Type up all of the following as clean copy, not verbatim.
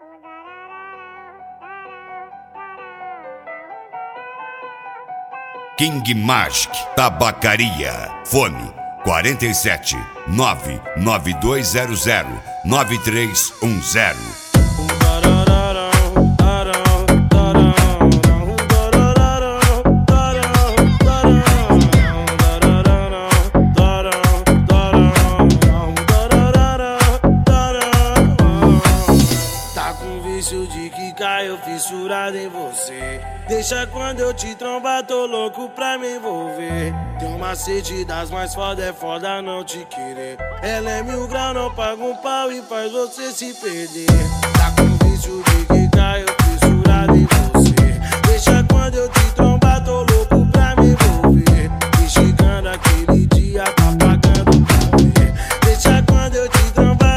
King Magic Tabacaria. Fone 47 99200 9310. De que caiu fissurado em você. Deixa quando eu te trombar, tô louco pra me envolver. Tem um macete das mais foda, é foda não te querer. Ela é 1000 graus, não paga um pau e faz você se perder. Tá com vício de que caiu fissurado em você. Deixa quando eu te trombar, tô louco pra me envolver. Me chegando aquele dia, tá pagando pra ver. Deixa quando eu te trombar.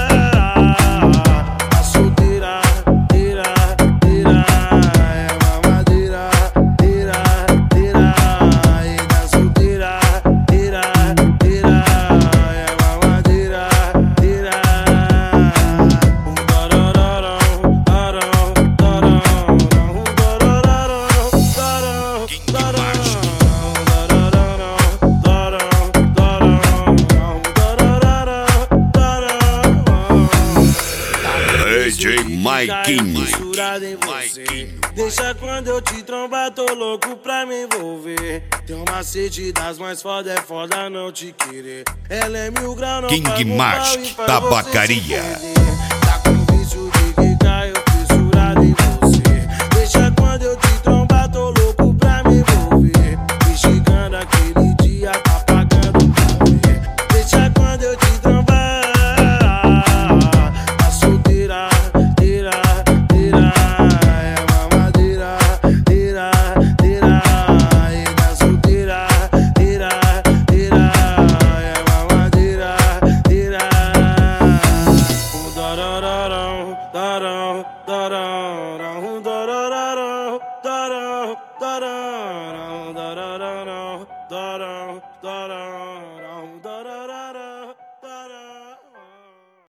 DJ Maiquinho. Deixa quando eu te trombar, tô louco pra me envolver. Tem um macete das mais foda, é foda não te querer. Ela é 1000 graus, não King Magic Tabacaria. Tá com vício de que caiu fissurado em você. Deixa quando eu te trombar, tô louco pra me envolver. Me chegando aquele dia, tá pagando pra ver. Deixa quando eu te trombar. Da da da da da da da da da da.